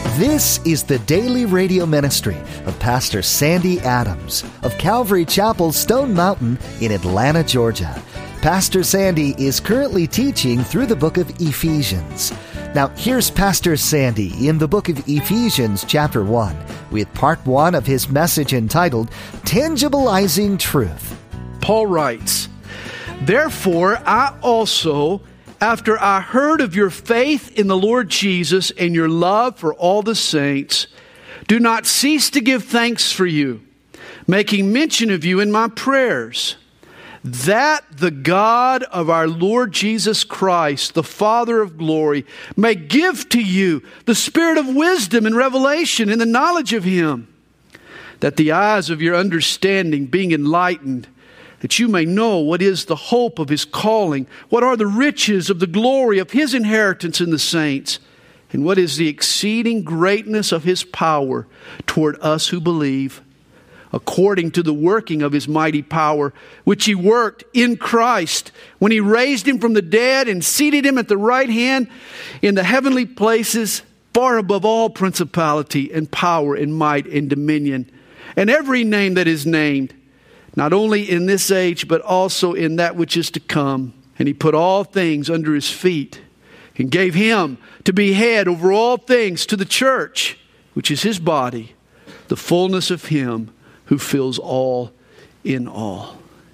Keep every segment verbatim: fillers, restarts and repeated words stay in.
This is the daily radio ministry of Pastor Sandy Adams of Calvary Chapel, Stone Mountain in Atlanta, Georgia. Pastor Sandy is currently teaching through the book of Ephesians. Now, here's Pastor Sandy in the book of Ephesians, chapter one, with part one of his message entitled, Tangibilizing Truth. Paul writes, "Therefore I also, after I heard of your faith in the Lord Jesus and your love for all the saints, do not cease to give thanks for you, making mention of you in my prayers, that the God of our Lord Jesus Christ, the Father of glory, may give to you the spirit of wisdom and revelation in the knowledge of Him, that the eyes of your understanding being enlightened, that you may know what is the hope of His calling, what are the riches of the glory of His inheritance in the saints, and what is the exceeding greatness of His power toward us who believe, according to the working of His mighty power, which He worked in Christ when He raised Him from the dead and seated Him at the right hand in the heavenly places, far above all principality and power and might and dominion, and every name that is named, not only in this age, but also in that which is to come. And He put all things under His feet and gave Him to be head over all things to the church, which is His body, the fullness of Him who fills all in all."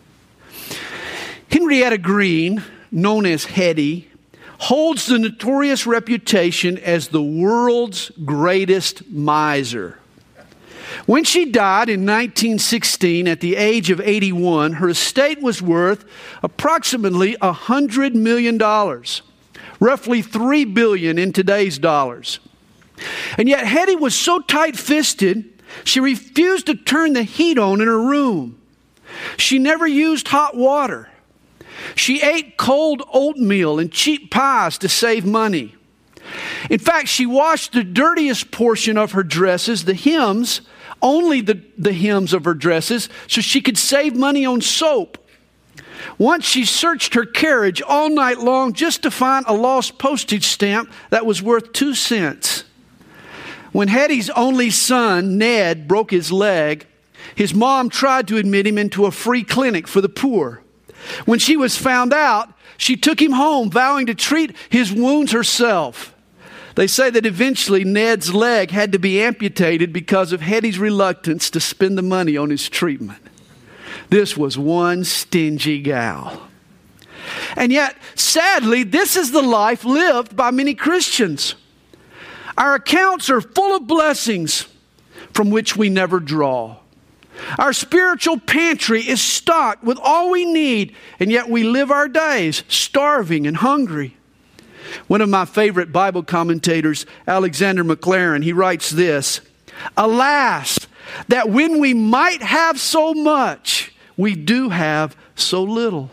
Henrietta Green, known as Hetty, holds the notorious reputation as the world's greatest miser. When she died in nineteen sixteen at the age of eighty-one, her estate was worth approximately one hundred million dollars, roughly three billion dollars in today's dollars. And yet Hetty was so tight-fisted, she refused to turn the heat on in her room. She never used hot water. She ate cold oatmeal and cheap pies to save money. In fact, she washed the dirtiest portion of her dresses, the hems, only the, the hems of her dresses, so she could save money on soap. Once she searched her carriage all night long just to find a lost postage stamp that was worth two cents. When Hetty's only son, Ned, broke his leg, his mom tried to admit him into a free clinic for the poor. When she was found out, she took him home, vowing to treat his wounds herself. They say that eventually Ned's leg had to be amputated because of Hetty's reluctance to spend the money on his treatment. This was one stingy gal. And yet, sadly, this is the life lived by many Christians. Our accounts are full of blessings from which we never draw. Our spiritual pantry is stocked with all we need, and yet we live our days starving and hungry. One of my favorite Bible commentators, Alexander McLaren, he writes this: "Alas, that when we might have so much, we do have so little."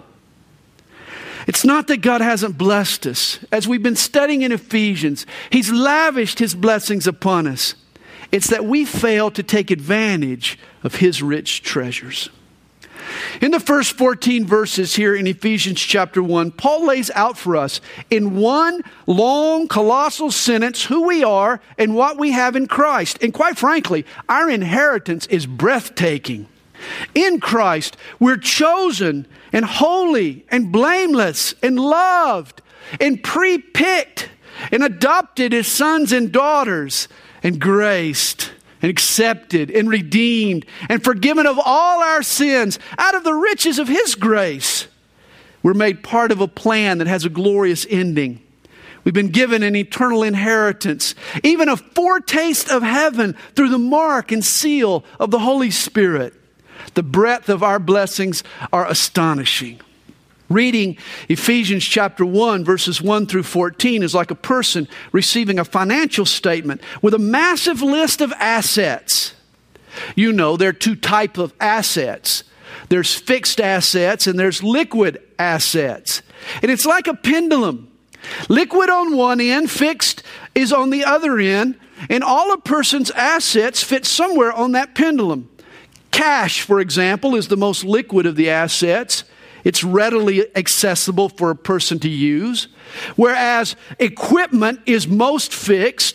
It's not that God hasn't blessed us. As we've been studying in Ephesians, He's lavished His blessings upon us. It's that we fail to take advantage of His rich treasures. In the first fourteen verses here in Ephesians chapter one, Paul lays out for us in one long, colossal sentence who we are and what we have in Christ. And quite frankly, our inheritance is breathtaking. In Christ, we're chosen and holy and blameless and loved and pre-picked and adopted as sons and daughters and graced and accepted and redeemed and forgiven of all our sins out of the riches of His grace. We're made part of a plan that has a glorious ending. We've been given an eternal inheritance, even a foretaste of heaven through the mark and seal of the Holy Spirit. The breadth of our blessings are astonishing. Reading Ephesians chapter one, verses one through fourteen is like a person receiving a financial statement with a massive list of assets. You know, there are two types of assets. There's fixed assets and there's liquid assets. And it's like a pendulum. Liquid on one end, fixed is on the other end, and all a person's assets fit somewhere on that pendulum. Cash, for example, is the most liquid of the assets. It's readily accessible for a person to use. Whereas equipment is most fixed,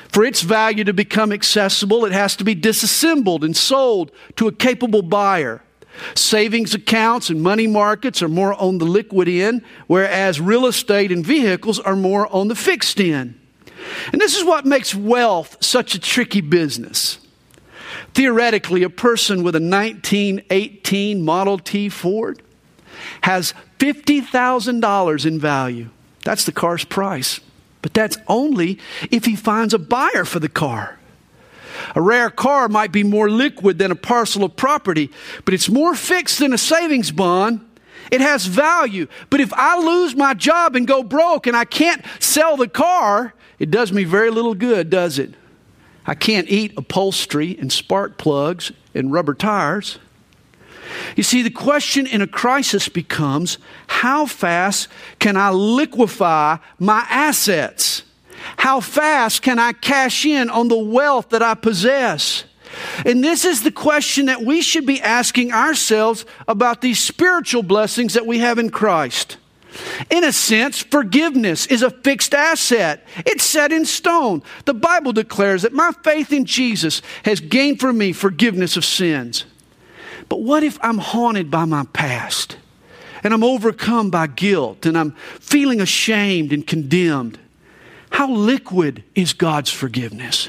For its value to become accessible, it has to be disassembled and sold to a capable buyer. Savings accounts and money markets are more on the liquid end, whereas real estate and vehicles are more on the fixed end. And this is what makes wealth such a tricky business. Theoretically, a person with a nineteen eighteen Model T Ford has fifty thousand dollars in value. That's the car's price. But that's only if he finds a buyer for the car. A rare car might be more liquid than a parcel of property, but it's more fixed than a savings bond. It has value. But if I lose my job and go broke and I can't sell the car, it does me very little good, does it? I can't eat upholstery and spark plugs and rubber tires. You see, the question in a crisis becomes, how fast can I liquefy my assets? How fast can I cash in on the wealth that I possess? And this is the question that we should be asking ourselves about these spiritual blessings that we have in Christ. In a sense, forgiveness is a fixed asset. It's set in stone. The Bible declares that my faith in Jesus has gained for me forgiveness of sins. But what if I'm haunted by my past and I'm overcome by guilt and I'm feeling ashamed and condemned? How liquid is God's forgiveness?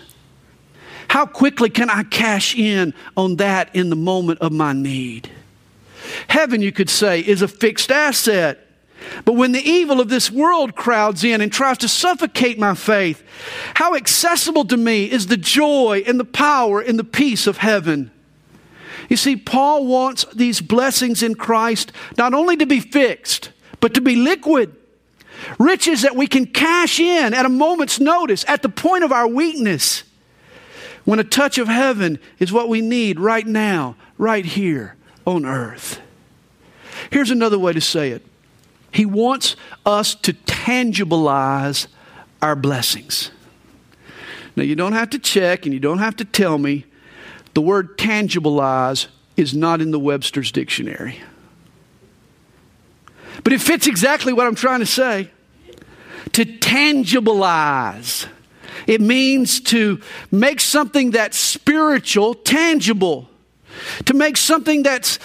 How quickly can I cash in on that in the moment of my need? Heaven, you could say, is a fixed asset. But when the evil of this world crowds in and tries to suffocate my faith, how accessible to me is the joy and the power and the peace of heaven? You see, Paul wants these blessings in Christ not only to be fixed, but to be liquid. Riches that we can cash in at a moment's notice, at the point of our weakness. When a touch of heaven is what we need right now, right here on earth. Here's another way to say it. He wants us to tangibilize our blessings. Now, you don't have to check and you don't have to tell me. The word tangibilize is not in the Webster's dictionary. But it fits exactly what I'm trying to say. To tangibilize. It means to make something that's spiritual tangible. To make something that's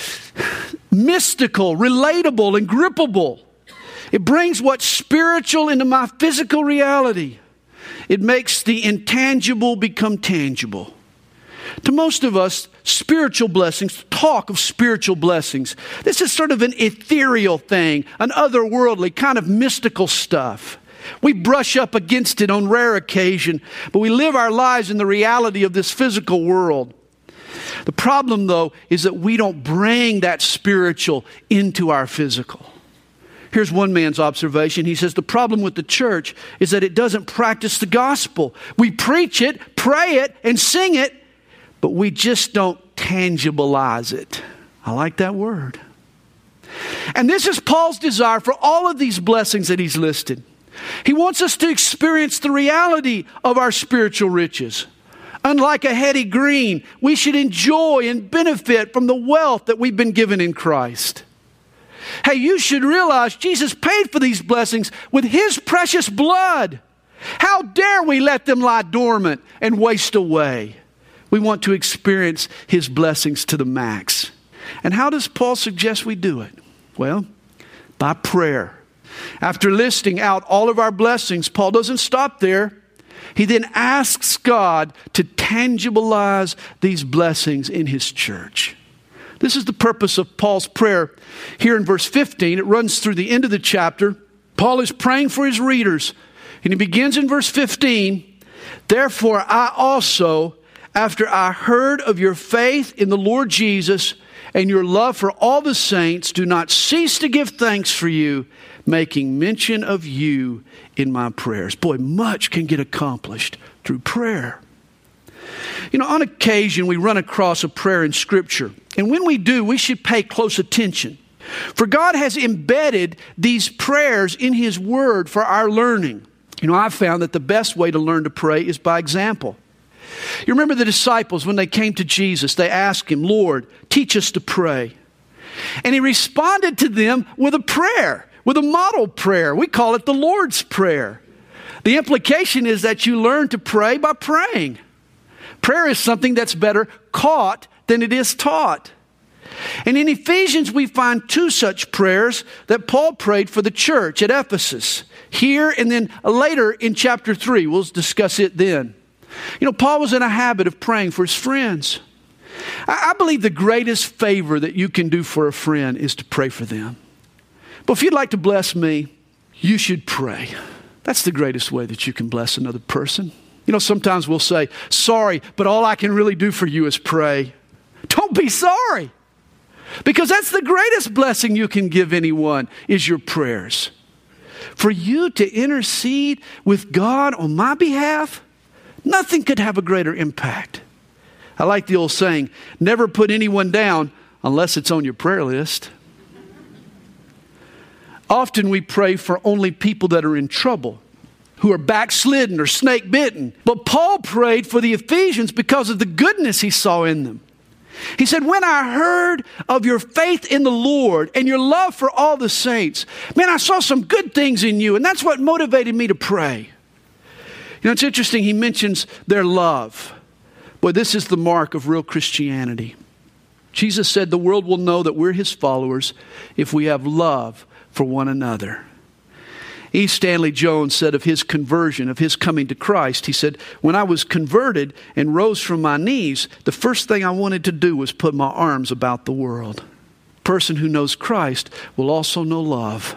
mystical, relatable, and grippable. It brings what's spiritual into my physical reality. It makes the intangible become tangible. To most of us, spiritual blessings, talk of spiritual blessings, this is sort of an ethereal thing, an otherworldly kind of mystical stuff. We brush up against it on rare occasion, but we live our lives in the reality of this physical world. The problem, though, is that we don't bring that spiritual into our physical. Here's one man's observation. He says the problem with the church is that it doesn't practice the gospel. We preach it, pray it, and sing it, but we just don't tangibilize it. I like that word. And this is Paul's desire for all of these blessings that he's listed. He wants us to experience the reality of our spiritual riches. Unlike a heady green, we should enjoy and benefit from the wealth that we've been given in Christ. Hey, you should realize Jesus paid for these blessings with His precious blood. How dare we let them lie dormant and waste away? We want to experience His blessings to the max. And how does Paul suggest we do it? Well, by prayer. After listing out all of our blessings, Paul doesn't stop there. He then asks God to tangibilize these blessings in His church. This is the purpose of Paul's prayer here in verse fifteen. It runs through the end of the chapter. Paul is praying for his readers. And he begins in verse fifteen. Therefore I also, after I heard of your faith in the Lord Jesus and your love for all the saints, do not cease to give thanks for you, making mention of you in my prayers. Boy, much can get accomplished through prayer. You know, on occasion we run across a prayer in Scripture. And when we do, we should pay close attention. For God has embedded these prayers in His Word for our learning. You know, I've found that the best way to learn to pray is by example. You remember the disciples when they came to Jesus, they asked Him, Lord, teach us to pray. And He responded to them with a prayer, with a model prayer. We call it the Lord's Prayer. The implication is that you learn to pray by praying. Prayer is something that's better caught than it is taught. And in Ephesians, we find two such prayers that Paul prayed for the church at Ephesus. Here and then later in chapter three. We'll discuss it then. You know, Paul was in a habit of praying for his friends. I believe the greatest favor that you can do for a friend is to pray for them. But if you'd like to bless me, you should pray. That's the greatest way that you can bless another person. You know, sometimes we'll say, sorry, but all I can really do for you is pray. Don't be sorry. Because that's the greatest blessing you can give anyone is your prayers. For you to intercede with God on my behalf, nothing could have a greater impact. I like the old saying, never put anyone down unless it's on your prayer list. Often we pray for only people that are in trouble, who are backslidden or snake bitten. But Paul prayed for the Ephesians because of the goodness he saw in them. He said, when I heard of your faith in the Lord and your love for all the saints, man, I saw some good things in you. And that's what motivated me to pray. You know, it's interesting. He mentions their love. Boy, this is the mark of real Christianity. Jesus said the world will know that we're his followers if we have love for one another. E. Stanley Jones said of his conversion, of his coming to Christ, he said, when I was converted and rose from my knees, the first thing I wanted to do was put my arms about the world. A person who knows Christ will also know love.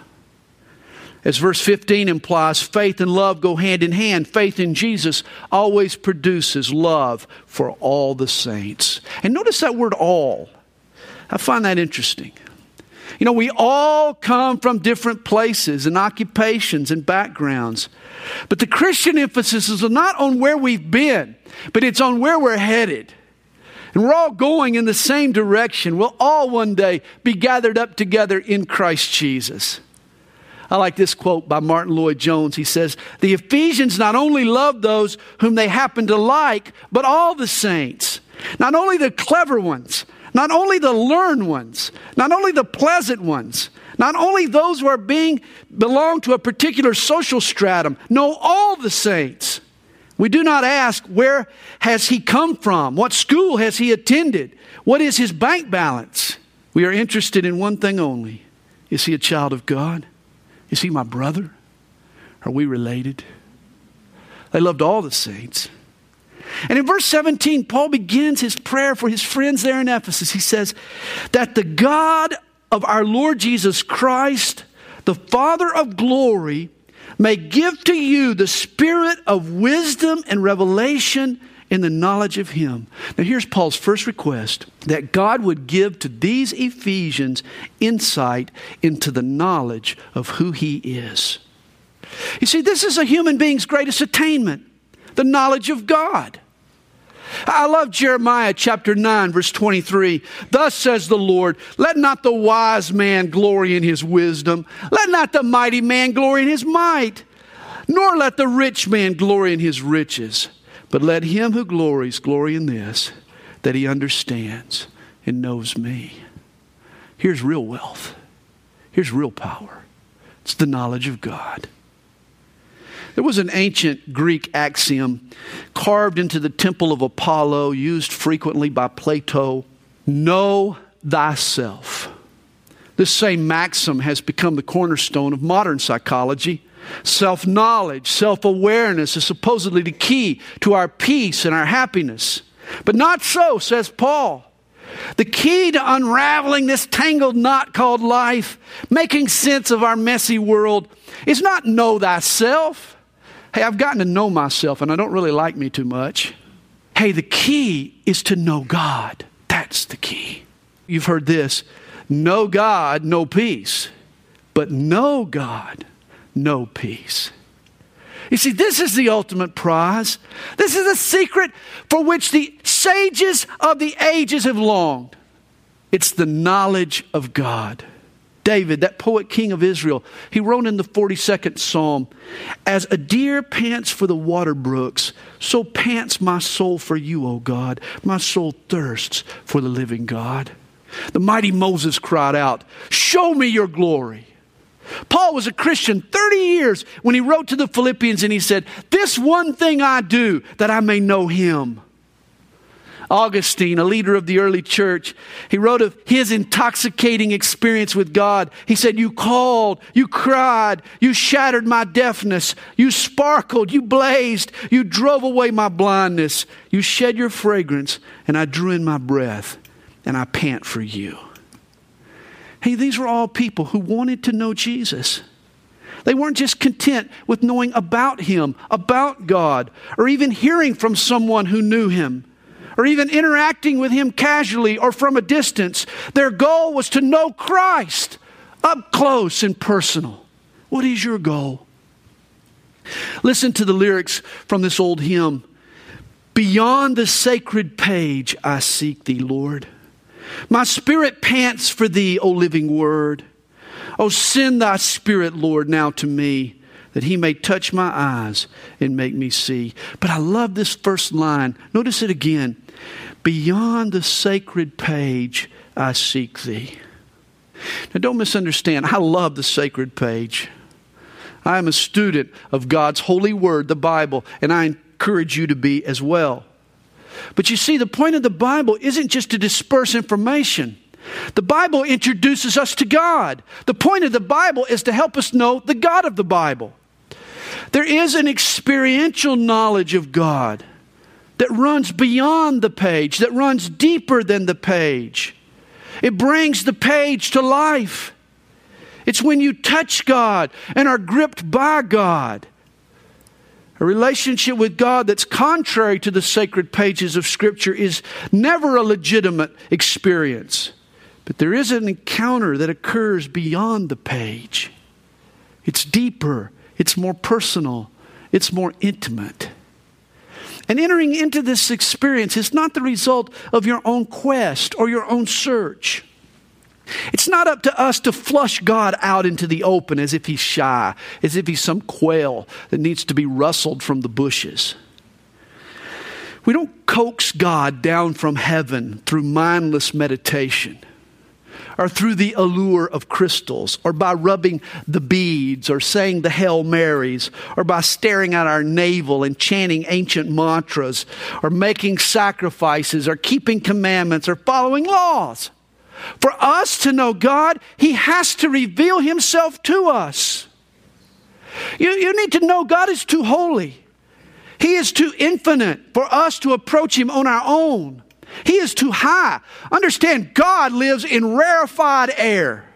As verse fifteen implies, faith and love go hand in hand. Faith in Jesus always produces love for all the saints. And notice that word all. I find that interesting. You know, we all come from different places and occupations and backgrounds. But the Christian emphasis is not on where we've been, but it's on where we're headed. And we're all going in the same direction. We'll all one day be gathered up together in Christ Jesus. I like this quote by Martin Lloyd-Jones. He says, the Ephesians not only loved those whom they happened to like, but all the saints. Not only the clever ones, not only the learned ones, not only the pleasant ones, not only those who are being belong to a particular social stratum. No, all the saints. We do not ask, where has he come from? What school has he attended? What is his bank balance? We are interested in one thing only. Is he a child of God? Is he my brother? Are we related? They loved all the saints. And in verse seventeen, Paul begins his prayer for his friends there in Ephesus. He says, that the God of our Lord Jesus Christ, the Father of glory, may give to you the spirit of wisdom and revelation in the knowledge of him. Now here's Paul's first request, that God would give to these Ephesians insight into the knowledge of who he is. You see, this is a human being's greatest attainment, the knowledge of God. I love Jeremiah chapter nine, verse twenty-three. Thus says the Lord, let not the wise man glory in his wisdom. Let not the mighty man glory in his might. Nor let the rich man glory in his riches. But let him who glories glory in this, that he understands and knows me. Here's real wealth. Here's real power. It's the knowledge of God. There was an ancient Greek axiom carved into the temple of Apollo, used frequently by Plato. Know thyself. This same maxim has become the cornerstone of modern psychology. Self-knowledge, self-awareness is supposedly the key to our peace and our happiness. But not so, says Paul. The key to unraveling this tangled knot called life, making sense of our messy world, is not know thyself. Hey, I've gotten to know myself and I don't really like me too much. Hey, the key is to know God. That's the key. You've heard this. Know God, no peace. But know God, no peace. You see, this is the ultimate prize. This is a secret for which the sages of the ages have longed. It's the knowledge of God. David, that poet king of Israel, he wrote in the forty-second Psalm, as a deer pants for the water brooks, so pants my soul for you, O God. My soul thirsts for the living God. The mighty Moses cried out, show me your glory. Paul was a Christian thirty years when he wrote to the Philippians and he said, "This one thing I do, that I may know him." Augustine, a leader of the early church, he wrote of his intoxicating experience with God. He said, "You called, you cried, you shattered my deafness, you sparkled, you blazed, you drove away my blindness, you shed your fragrance, and I drew in my breath, and I pant for you." Hey, these were all people who wanted to know Jesus. They weren't just content with knowing about him, about God, or even hearing from someone who knew him, or even interacting with him casually or from a distance. Their goal was to know Christ up close and personal. What is your goal? Listen to the lyrics from this old hymn. "Beyond the sacred page I seek thee, Lord. My spirit pants for thee, O living word. O send thy spirit, Lord, now to me, that he may touch my eyes and make me see." But I love this first line. Notice it again. "Beyond the sacred page I seek thee." Now don't misunderstand. I love the sacred page. I am a student of God's holy word, the Bible, and I encourage you to be as well. But you see, the point of the Bible isn't just to disperse information. The Bible introduces us to God. The point of the Bible is to help us know the God of the Bible. There is an experiential knowledge of God that runs beyond the page, that runs deeper than the page. It brings the page to life. It's when you touch God and are gripped by God. A relationship with God that's contrary to the sacred pages of Scripture is never a legitimate experience. But there is an encounter that occurs beyond the page. It's deeper. It's more personal. It's more intimate. And entering into this experience is not the result of your own quest or your own search. It's not up to us to flush God out into the open as if he's shy, as if he's some quail that needs to be rustled from the bushes. We don't coax God down from heaven through mindless meditation, or through the allure of crystals, or by rubbing the beads, or saying the Hail Marys, or by staring at our navel and chanting ancient mantras, or making sacrifices, or keeping commandments, or following laws. For us to know God, he has to reveal himself to us. You, you need to know God is too holy. He is too infinite for us to approach him on our own. He is too high. Understand, God lives in rarefied air.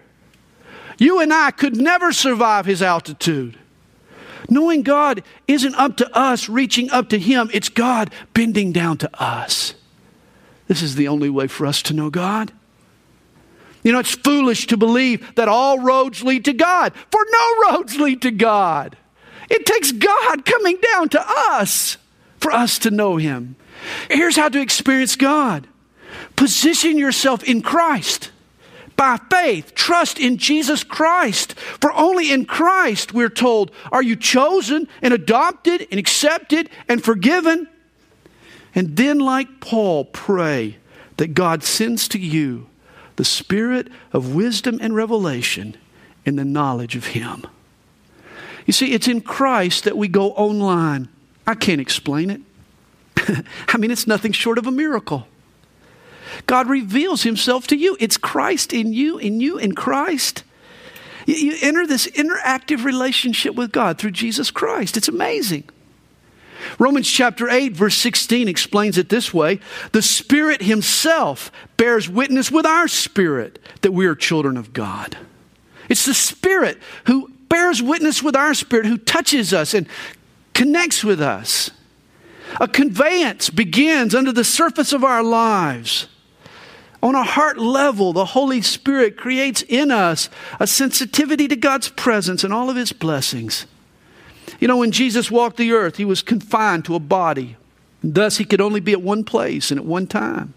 You and I could never survive his altitude. Knowing God isn't up to us reaching up to him. It's God bending down to us. This is the only way for us to know God. You know, it's foolish to believe that all roads lead to God, for no roads lead to God. It takes God coming down to us for us to know him. Here's how to experience God. Position yourself in Christ. By faith, trust in Jesus Christ. For only in Christ, we're told, are you chosen and adopted and accepted and forgiven. And then, like Paul, pray that God sends to you the spirit of wisdom and revelation in the knowledge of him. You see, it's in Christ that we go online. I can't explain it. I mean, it's nothing short of a miracle. God reveals himself to you. It's Christ in you, in you, in Christ. You, you enter this interactive relationship with God through Jesus Christ. It's amazing. Romans chapter eight, verse sixteen explains it this way. The Spirit himself bears witness with our spirit that we are children of God. It's the Spirit who bears witness with our spirit, who touches us and connects with us. A conveyance begins under the surface of our lives. On a heart level, the Holy Spirit creates in us a sensitivity to God's presence and all of his blessings. You know, when Jesus walked the earth, he was confined to a body. Thus, he could only be at one place and at one time.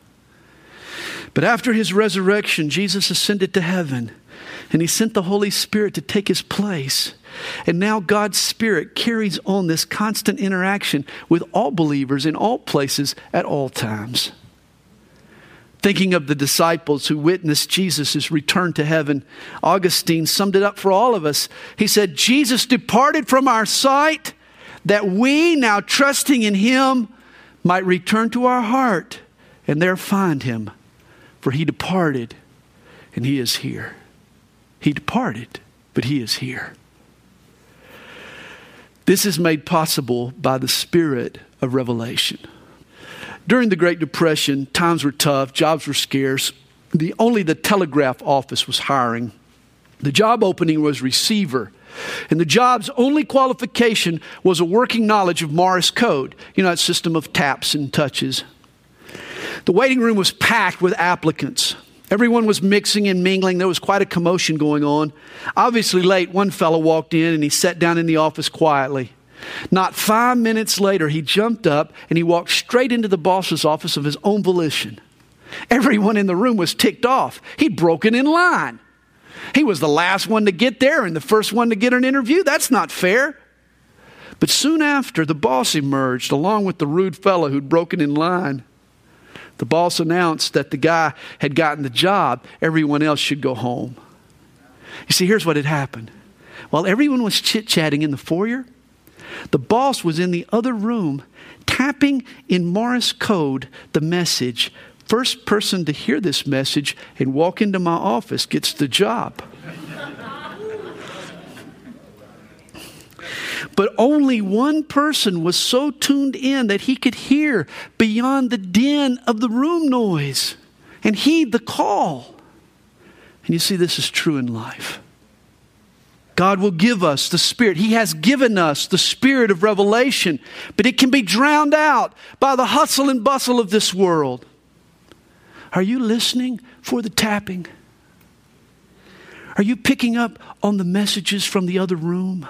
But after his resurrection, Jesus ascended to heaven, and he sent the Holy Spirit to take his place. And now God's Spirit carries on this constant interaction with all believers in all places at all times. Thinking of the disciples who witnessed Jesus' return to heaven, Augustine summed it up for all of us. He said, Jesus departed from our sight that we, now trusting in him, might return to our heart and there find him. For he departed and he is here. He departed, but he is here. This is made possible by the Spirit of revelation. During the Great Depression, times were tough, jobs were scarce. The, only the telegraph office was hiring. The job opening was receiver. And the job's only qualification was a working knowledge of Morse code. You know, that system of taps and touches. The waiting room was packed with applicants. Everyone was mixing and mingling. There was quite a commotion going on. Obviously late, one fellow walked in and he sat down in the office quietly. Not five minutes later, he jumped up and he walked straight into the boss's office of his own volition. Everyone in the room was ticked off. He'd broken in line. He was the last one to get there and the first one to get an interview. That's not fair. But soon after, the boss emerged along with the rude fellow who'd broken in line. The boss announced that the guy had gotten the job. Everyone else should go home. You see, here's what had happened. While everyone was chit-chatting in the foyer, the boss was in the other room tapping in Morse code the message, first person to hear this message and walk into my office gets the job. But only one person was so tuned in that he could hear beyond the din of the room noise and heed the call. And you see, this is true in life. God will give us the Spirit. He has given us the Spirit of revelation, but it can be drowned out by the hustle and bustle of this world. Are you listening for the tapping? Are you picking up on the messages from the other room?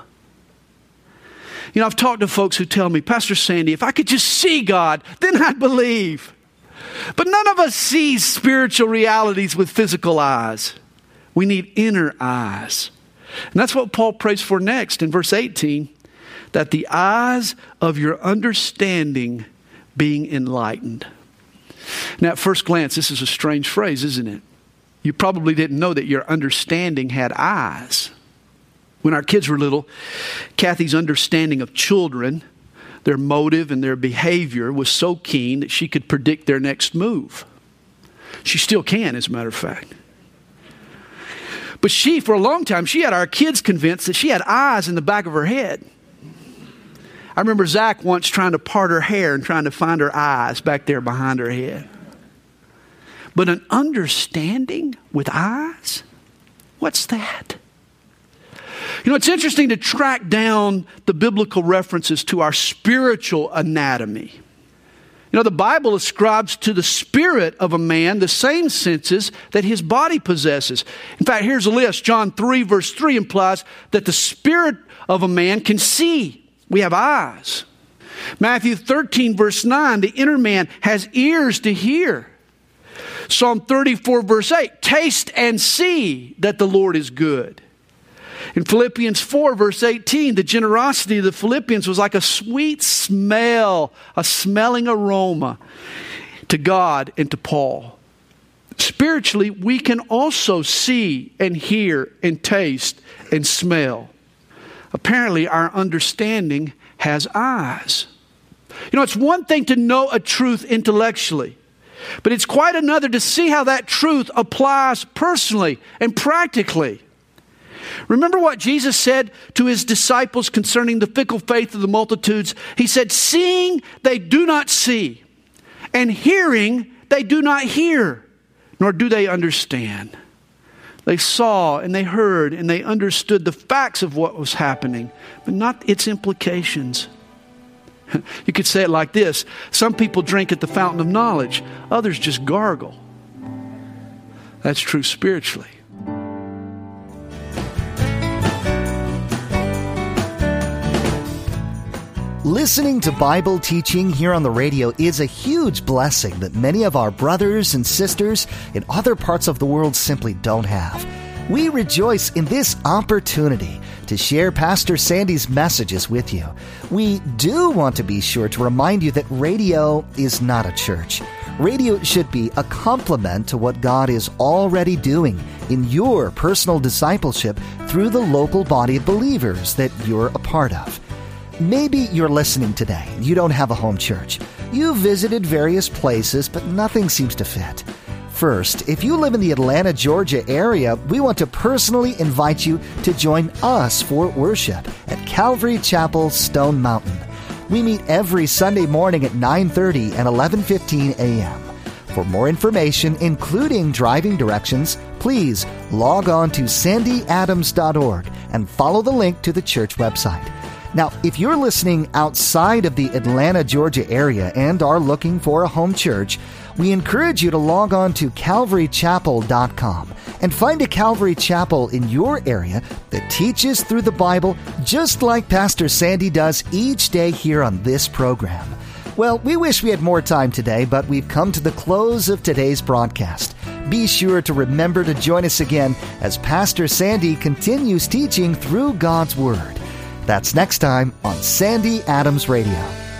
You know, I've talked to folks who tell me, Pastor Sandy, if I could just see God, then I'd believe. But none of us see spiritual realities with physical eyes. We need inner eyes. And that's what Paul prays for next in verse eighteen, that the eyes of your understanding being enlightened. Now, at first glance, this is a strange phrase, isn't it? You probably didn't know that your understanding had eyes. When our kids were little, Kathy's understanding of children, their motive and their behavior was so keen that she could predict their next move. She still can, as a matter of fact. But she, for a long time, she had our kids convinced that she had eyes in the back of her head. I remember Zach once trying to part her hair and trying to find her eyes back there behind her head. But an understanding with eyes? What's that? You know, it's interesting to track down the biblical references to our spiritual anatomy. You know, the Bible ascribes to the spirit of a man the same senses that his body possesses. In fact, here's a list. John three verse three implies that the spirit of a man can see. We have eyes. Matthew thirteen verse nine, the inner man has ears to hear. Psalm thirty-four verse eight, taste and see that the Lord is good. In Philippians four verse eighteen, the generosity of the Philippians was like a sweet smell, a smelling aroma to God and to Paul. Spiritually, we can also see and hear and taste and smell. Apparently, our understanding has eyes. You know, it's one thing to know a truth intellectually, but it's quite another to see how that truth applies personally and practically. Remember what Jesus said to his disciples concerning the fickle faith of the multitudes? He said, seeing they do not see, and hearing they do not hear, nor do they understand. They saw and they heard and they understood the facts of what was happening, but not its implications. You could say it like this. Some people drink at the fountain of knowledge. Others just gargle. That's true spiritually. Listening to Bible teaching here on the radio is a huge blessing that many of our brothers and sisters in other parts of the world simply don't have. We rejoice in this opportunity to share Pastor Sandy's messages with you. We do want to be sure to remind you that radio is not a church. Radio should be a complement to what God is already doing in your personal discipleship through the local body of believers that you're a part of. Maybe you're listening today. You don't have a home church. You've visited various places, but nothing seems to fit. First, if you live in the Atlanta, Georgia area, we want to personally invite you to join us for worship at Calvary Chapel, Stone Mountain. We meet every Sunday morning at nine thirty and eleven fifteen a.m. For more information, including driving directions, please log on to sandy adams dot org and follow the link to the church website. Now, if you're listening outside of the Atlanta, Georgia area and are looking for a home church, we encourage you to log on to calvary chapel dot com and find a Calvary Chapel in your area that teaches through the Bible just like Pastor Sandy does each day here on this program. Well, we wish we had more time today, but we've come to the close of today's broadcast. Be sure to remember to join us again as Pastor Sandy continues teaching through God's Word. That's next time on Sandy Adams Radio.